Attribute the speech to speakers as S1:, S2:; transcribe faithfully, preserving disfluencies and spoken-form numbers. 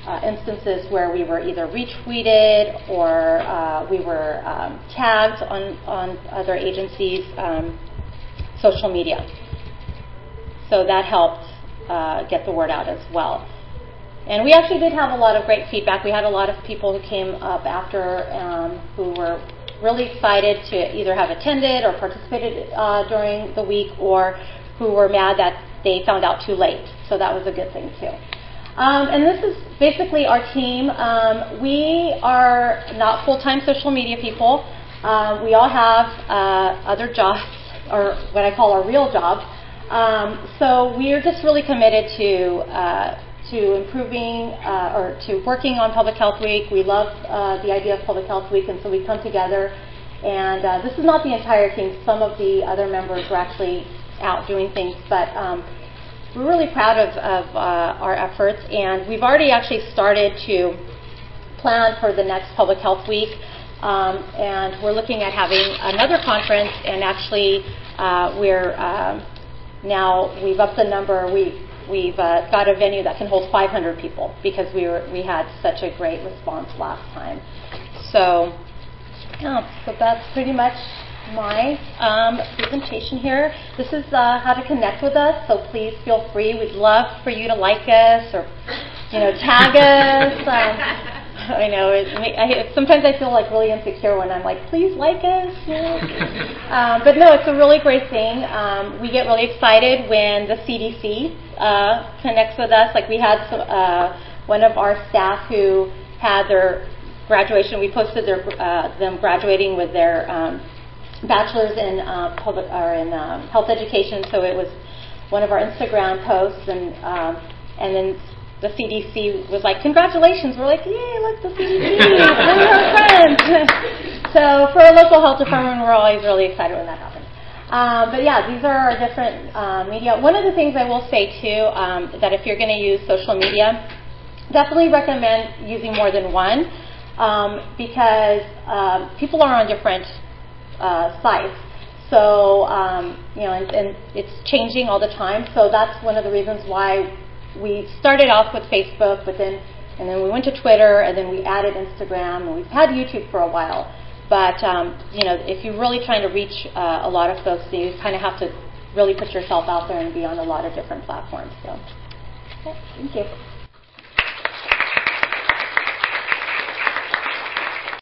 S1: uh, instances where we were either retweeted or uh, we were um, tagged on, on other agencies' um, social media. So that helped uh, get the word out as well. And we actually did have a lot of great feedback. We had a lot of people who came up after um, who were really excited to either have attended or participated uh, during the week, or who were mad that they found out too late. So that was a good thing too. Um, and this is basically our team. Um, we are not full-time social media people. Um, we all have uh, other jobs, or what I call our real jobs. Um, so we are just really committed to uh, to improving uh, or to working on Public Health Week. We love uh, the idea of Public Health Week, and so we come together. And uh, this is not the entire team. Some of the other members were actually out doing things, but um, we're really proud of, of uh, our efforts. And we've already actually started to plan for the next Public Health Week. Um, and we're looking at having another conference, and actually uh, we're um, now we've upped the number. We We've uh, got a venue that can hold five hundred people because we were we had such a great response last time. So, yeah, so that's pretty much my um, presentation here. This is uh, how to connect with us. So please feel free. We'd love for you to like us or you know tag us. Um, I know. It, I, sometimes I feel like really insecure when I'm like, please like us. You know? um, but no, it's a really great thing. Um, we get really excited when the C D C uh, connects with us. Like we had some, uh, one of our staff who had their graduation. We posted their uh, them graduating with their um, bachelor's in uh, public or in um, health education. So it was one of our Instagram posts, and um, and then. The C D C was like, congratulations. We're like, yay, look, the C D C, we're our friends. So for a local health department, we're always really excited when that happens. Um, but yeah, these are our different uh, media. One of the things I will say, too, um, that if you're going to use social media, definitely recommend using more than one um, because um, people are on different uh, sites. So, um, you know, and, and it's changing all the time. So that's one of the reasons why we started off with Facebook, but then and then we went to Twitter, and then we added Instagram, and we've had YouTube for a while. But um, you know, if you're really trying to reach uh, a lot of folks, then you kind of have to really put yourself out there and be on a lot of different platforms. So, okay, thank you.